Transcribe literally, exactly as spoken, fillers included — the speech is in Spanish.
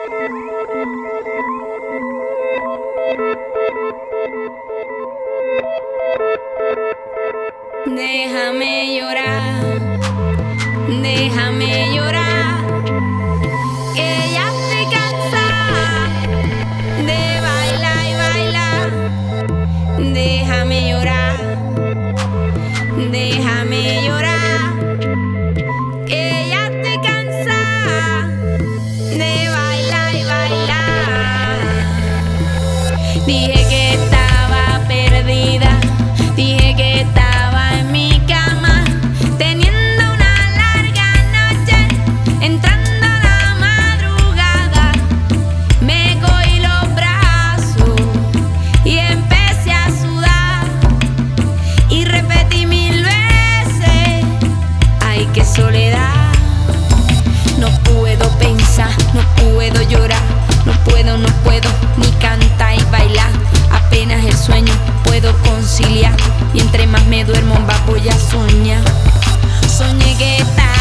Déjame llorar, déjame llorar, que ya estoy cansada de bailar y bailar. Déjame llorar, déjame llorar, que ya estoy cansada de bailar y bailar. Dije que estaba perdida, dije que estaba en mi cama, teniendo una larga noche, entrando a la madrugada. Me cogí los brazos y empecé a sudar, y repetí mil veces: ay, qué soledad. No puedo pensar, no puedo llorar, no puedo, no puedo ni cantar y bailar. Apenas el sueño puedo conciliar, y entre más me duermo más voy a soñar. Soñé que estaba